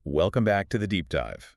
Welcome back to the Deep Dive.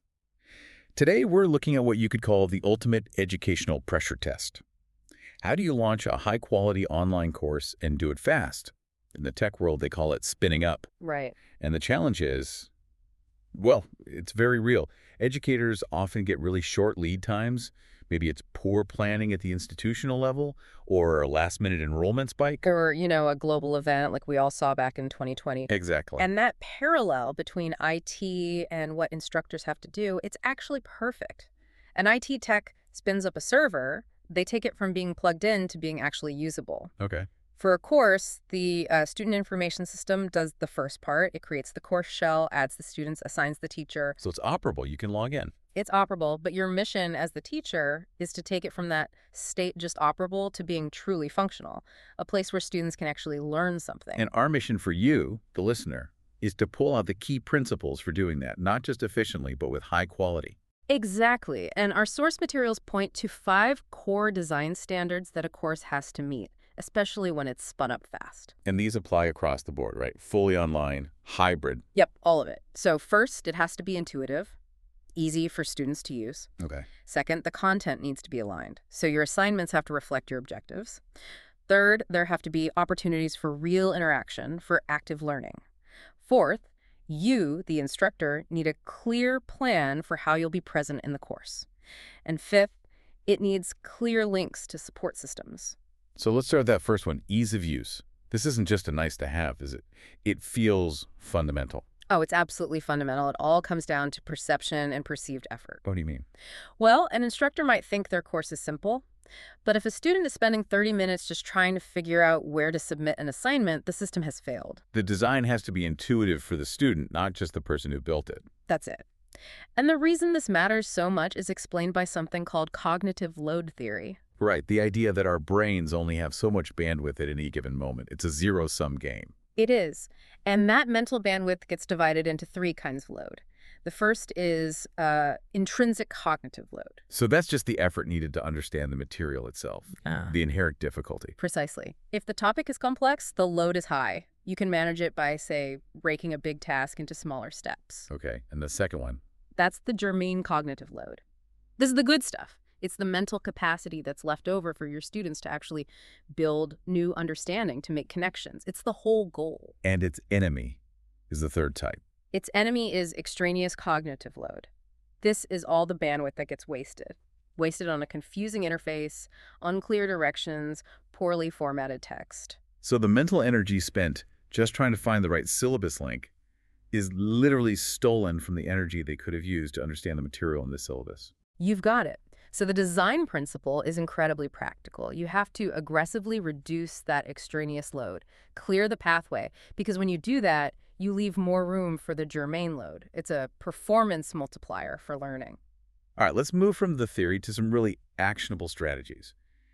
Today, we're looking at what you could call the ultimate educational pressure test. How do you launch a high-quality online course and do it fast? In the tech world, they call it spinning up. Right. And the challenge is, well, it's very real. Educators often get really short lead times. Maybe it's poor planning at the institutional level or a last-minute enrollment spike. Or, a global event like we all saw back in 2020. Exactly. And that parallel between IT and what instructors have to do, it's actually perfect. An IT tech spins up a server, they take it from being plugged in to being actually usable. Okay. For a course, the student information system does the first part. It creates the course shell, adds the students, assigns the teacher. So it's operable. You can log in. It's operable, but your mission as the teacher is to take it from that state just operable to being truly functional, a place where students can actually learn something. And our mission for you, the listener, is to pull out the key principles for doing that, not just efficiently, but with high quality. Exactly. And our source materials point to 5 core design standards that a course has to meet, especially when it's spun up fast. And these apply across the board, right? Fully online, hybrid. Yep, all of it. So first, it has to be intuitive, easy for students to use. Okay. Second, the content needs to be aligned. So your assignments have to reflect your objectives. Third, there have to be opportunities for real interaction, for active learning. Fourth, you, the instructor, need a clear plan for how you'll be present in the course. And fifth, it needs clear links to support systems. So let's start with that first one, ease of use. This isn't just a nice to have, is it? It feels fundamental. Oh, it's absolutely fundamental. It all comes down to perception and perceived effort. What do you mean? Well, an instructor might think their course is simple, but if a student is spending 30 minutes just trying to figure out where to submit an assignment, the system has failed. The design has to be intuitive for the student, not just the person who built it. That's it. And the reason this matters so much is explained by something called cognitive load theory. Right, the idea that our brains only have so much bandwidth at any given moment. It's a zero-sum game. It is. And that mental bandwidth gets divided into 3 kinds of load. The first is intrinsic cognitive load. So that's just the effort needed to understand the material itself, the inherent difficulty. Precisely. If the topic is complex, the load is high. You can manage it by, say, breaking a big task into smaller steps. Okay, and the second one? That's the germane cognitive load. This is the good stuff. It's the mental capacity that's left over for your students to actually build new understanding, to make connections. It's the whole goal. And its enemy is the third type. Its enemy is extraneous cognitive load. This is all the bandwidth that gets wasted. Wasted on a confusing interface, unclear directions, poorly formatted text. So the mental energy spent just trying to find the right syllabus link is literally stolen from the energy they could have used to understand the material in this syllabus. You've got it. So the design principle is incredibly practical. You have to aggressively reduce that extraneous load, clear the pathway, because when you do that, you leave more room for the germane load. It's a performance multiplier for learning. All right, let's move from the theory to some really actionable strategies.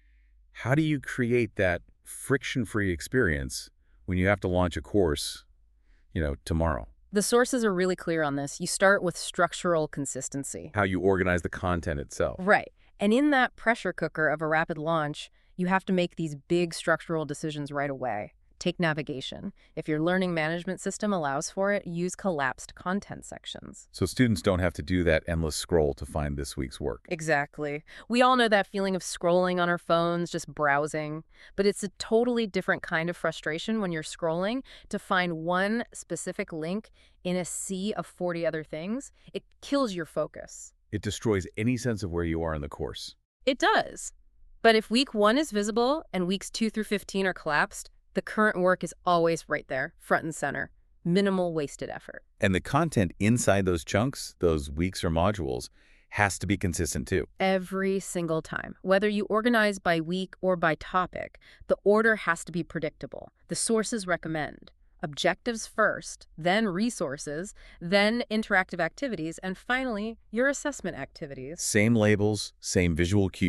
How do you create that friction-free experience when you have to launch a course, tomorrow? The sources are really clear on this. You start with structural consistency. How you organize the content itself. Right. And in that pressure cooker of a rapid launch, you have to make these big structural decisions right away. Take navigation. If your learning management system allows for it, use collapsed content sections. So students don't have to do that endless scroll to find this week's work. Exactly. We all know that feeling of scrolling on our phones, just browsing. But it's a totally different kind of frustration when you're scrolling to find one specific link in a sea of 40 other things. It kills your focus. It destroys any sense of where you are in the course. It does. But if week 1 is visible and weeks 2 through 15 are collapsed, the current work is always right there, front and center. Minimal wasted effort. And the content inside those chunks, those weeks or modules, has to be consistent too. Every single time. Whether you organize by week or by topic, the order has to be predictable. The sources recommend objectives first, then resources, then interactive activities, and finally, your assessment activities. Same labels, same visual cues,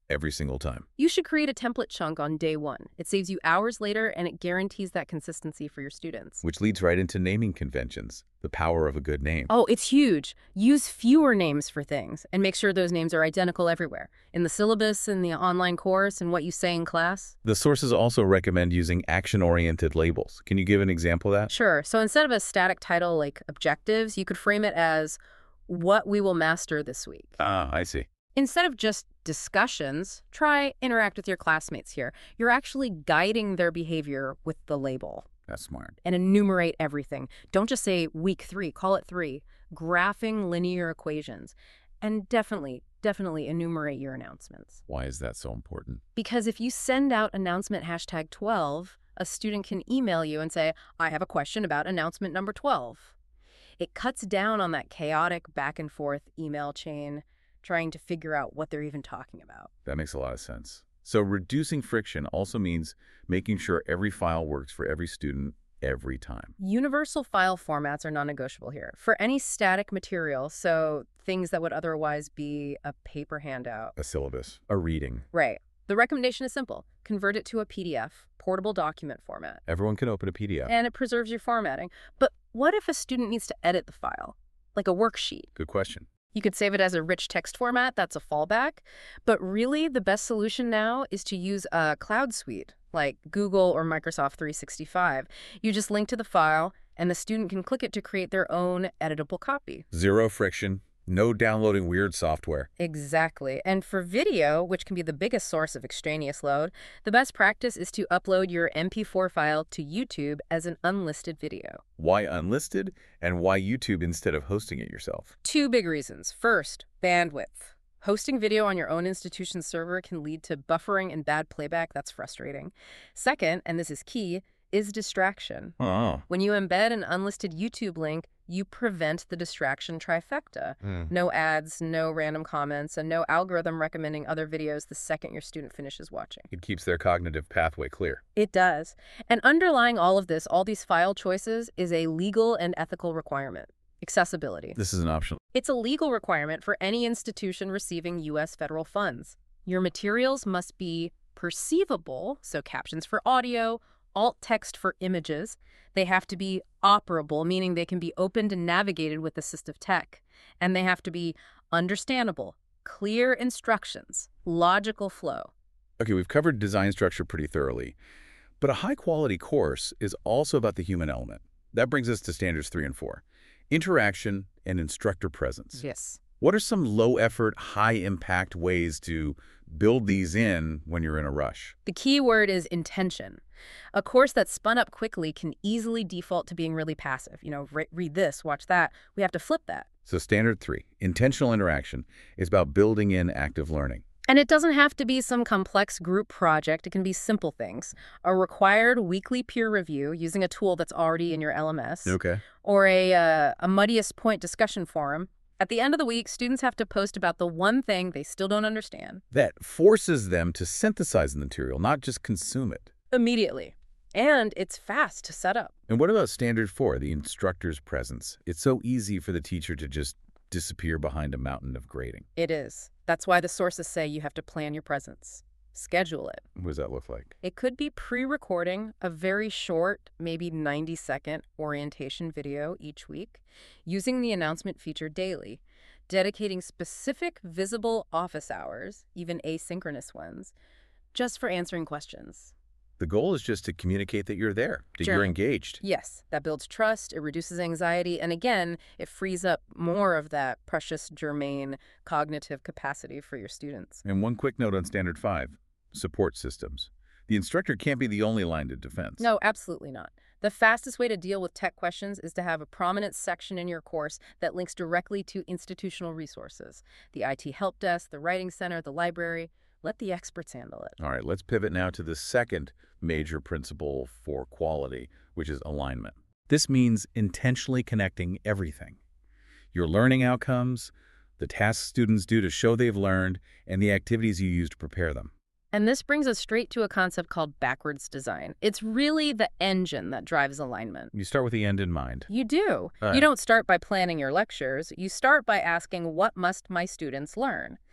every single time. You should create a template chunk on day one. It saves you hours later, and it guarantees that consistency for your students. Which leads right into naming conventions, the power of a good name. Oh, it's huge. Use fewer names for things and make sure those names are identical everywhere. In the syllabus, in the online course, and what you say in class. The sources also recommend using action-oriented labels. Can you give an example of that? Sure. So instead of a static title like objectives, you could frame it as what we will master this week. Ah, I see. Instead of just discussions, try interact with your classmates here. You're actually guiding their behavior with the label. That's smart. And enumerate everything. Don't just say week 3, call it 3. Graphing linear equations. And definitely enumerate your announcements. Why is that so important? Because if you send out announcement hashtag 12, a student can email you and say, I have a question about announcement number 12. It cuts down on that chaotic back and forth email chain, trying to figure out what they're even talking about. That makes a lot of sense. So reducing friction also means making sure every file works for every student every time. Universal file formats are non-negotiable here. For any static material, so things that would otherwise be a paper handout. A syllabus, a reading. Right. The recommendation is simple. Convert it to a PDF, portable document format. Everyone can open a PDF. And it preserves your formatting. But what if a student needs to edit the file, like a worksheet? Good question. You could save it as a rich text format. That's a fallback. But really, the best solution now is to use a cloud suite like Google or Microsoft 365. You just link to the file, and the student can click it to create their own editable copy. Zero friction. No downloading weird software. Exactly. And for video, which can be the biggest source of extraneous load, the best practice is to upload your MP4 file to YouTube as an unlisted video. Why unlisted, and why YouTube instead of hosting it yourself? 2 big reasons. First, bandwidth. Hosting video on your own institution's server can lead to buffering and bad playback. That's frustrating. Second, and this is key, is distraction. Oh. When you embed an unlisted YouTube link, you prevent the distraction trifecta. No ads, no random comments, and no algorithm recommending other videos the second your student finishes watching. It keeps their cognitive pathway clear. It does. And underlying all of this, all these file choices, is a legal and ethical requirement. Accessibility. This is an option. It's a legal requirement for any institution receiving U.S. federal funds. Your materials must be perceivable, so captions for audio, alt text for images. They have to be operable, meaning they can be opened and navigated with assistive tech. And they have to be understandable, clear instructions, logical flow. Okay, we've covered design structure pretty thoroughly. But a high-quality course is also about the human element. That brings us to standards 3 and 4. Interaction and instructor presence. Yes. What are some low-effort, high-impact ways to build these in when you're in a rush? The key word is intention. A course that's spun up quickly can easily default to being really passive. Read this, watch that. We have to flip that. So standard 3, intentional interaction, is about building in active learning. And it doesn't have to be some complex group project. It can be simple things. A required weekly peer review using a tool that's already in your LMS. Okay. Or a muddiest point discussion forum. At the end of the week, students have to post about the one thing they still don't understand. That forces them to synthesize the material, not just consume it. Immediately. And it's fast to set up. And what about standard 4, the instructor's presence? It's so easy for the teacher to just disappear behind a mountain of grading. It is. That's why the sources say you have to plan your presence. Schedule it. What does that look like? It could be pre-recording a very short, maybe 90-second orientation video each week, using the announcement feature daily, dedicating specific visible office hours, even asynchronous ones, just for answering questions. The goal is just to communicate that you're there, that you're engaged. Yes, that builds trust, it reduces anxiety, and again, it frees up more of that precious, germane cognitive capacity for your students. And one quick note on standard 5, support systems. The instructor can't be the only line of defense. No, absolutely not. The fastest way to deal with tech questions is to have a prominent section in your course that links directly to institutional resources. The IT help desk, the writing center, the library. Let the experts handle it. All right, let's pivot now to the second major principle for quality, which is alignment. This means intentionally connecting everything. Your learning outcomes, the tasks students do to show they've learned, and the activities you use to prepare them. And this brings us straight to a concept called backwards design. It's really the engine that drives alignment. You start with the end in mind. You do. You don't start by planning your lectures. You start by asking, what must my students learn?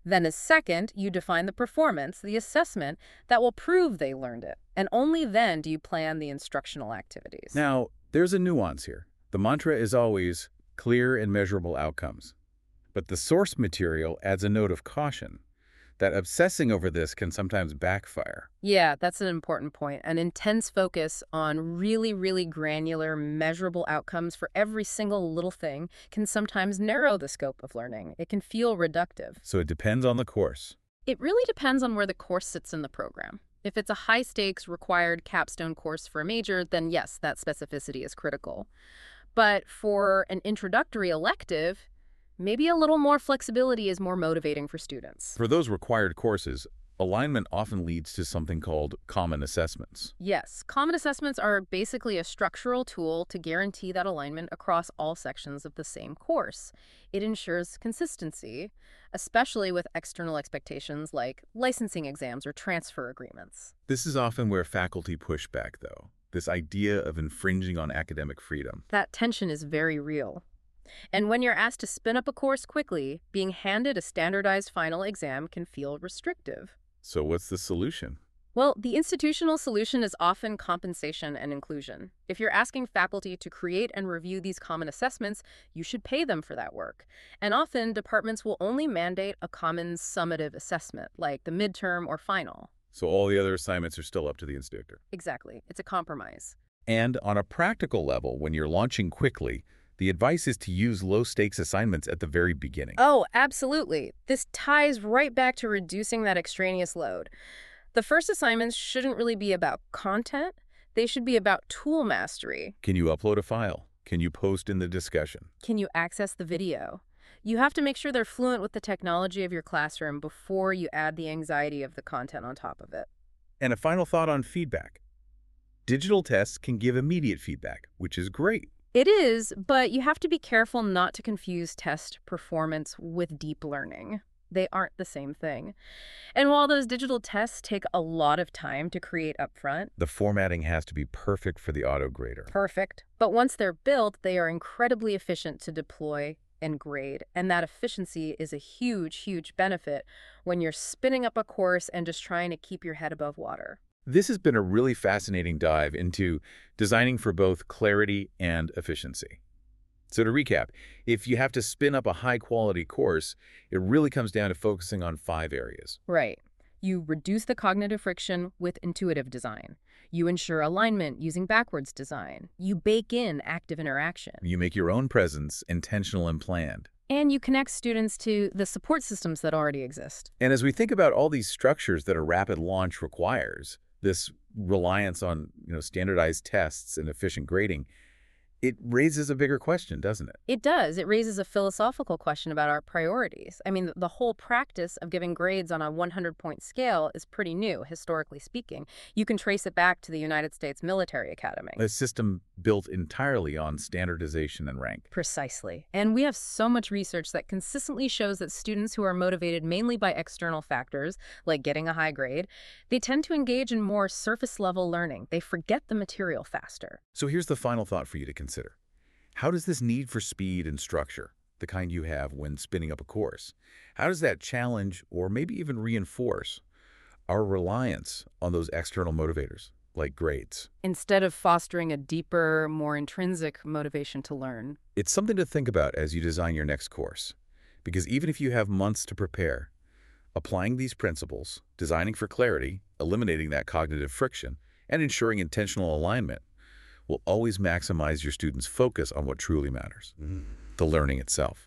Then as second, you define the performance, the assessment, that will prove they learned it. And only then do you plan the instructional activities. Now, there's a nuance here. The mantra is always clear and measurable outcomes. But the source material adds a note of caution that obsessing over this can sometimes backfire. Yeah, that's an important point. An intense focus on really, really granular, measurable outcomes for every single little thing can sometimes narrow the scope of learning. It can feel reductive. So it depends on the course. It really depends on where the course sits in the program. If it's a high-stakes, required capstone course for a major, then yes, that specificity is critical. But for an introductory elective, maybe a little more flexibility is more motivating for students. For those required courses, alignment often leads to something called common assessments. Yes, common assessments are basically a structural tool to guarantee that alignment across all sections of the same course. It ensures consistency, especially with external expectations like licensing exams or transfer agreements. This is often where faculty push back, though, this idea of infringing on academic freedom. That tension is very real. And when you're asked to spin up a course quickly, being handed a standardized final exam can feel restrictive. So what's the solution? Well, the institutional solution is often compensation and inclusion. If you're asking faculty to create and review these common assessments, you should pay them for that work. And often, departments will only mandate a common summative assessment, like the midterm or final. So all the other assignments are still up to the instructor. Exactly. It's a compromise. And on a practical level, when you're launching quickly, the advice is to use low-stakes assignments at the very beginning. Oh, absolutely. This ties right back to reducing that extraneous load. The first assignments shouldn't really be about content. They should be about tool mastery. Can you upload a file? Can you post in the discussion? Can you access the video? You have to make sure they're fluent with the technology of your classroom before you add the anxiety of the content on top of it. And a final thought on feedback. Digital tests can give immediate feedback, which is great. It is, but you have to be careful not to confuse test performance with deep learning. They aren't the same thing. And while those digital tests take a lot of time to create upfront, The formatting has to be perfect for the auto-grader. perfect. But once they're built, they are incredibly efficient to deploy and grade. And that efficiency is a huge, huge benefit when you're spinning up a course and just trying to keep your head above water. This has been a really fascinating dive into designing for both clarity and efficiency. So to recap, if you have to spin up a high-quality course, it really comes down to focusing on 5 areas. Right. You reduce the cognitive friction with intuitive design. You ensure alignment using backwards design. You bake in active interaction. You make your own presence intentional and planned. And you connect students to the support systems that already exist. And as we think about all these structures that a rapid launch requires, this reliance on standardized tests and efficient grading, it raises a bigger question, doesn't it? It does. It raises a philosophical question about our priorities. I mean, the whole practice of giving grades on a 100-point scale is pretty new, historically speaking. You can trace it back to the United States Military Academy. A system built entirely on standardization and rank. Precisely. And we have so much research that consistently shows that students who are motivated mainly by external factors, like getting a high grade, they tend to engage in more surface-level learning. They forget the material faster. So here's the final thought for you to consider. How does this need for speed and structure, the kind you have when spinning up a course, how does that challenge or maybe even reinforce our reliance on those external motivators, like grades? Instead of fostering a deeper, more intrinsic motivation to learn. It's something to think about as you design your next course, because even if you have months to prepare, applying these principles, designing for clarity, eliminating that cognitive friction, and ensuring intentional alignment will always maximize your students' focus on what truly matters, the learning itself.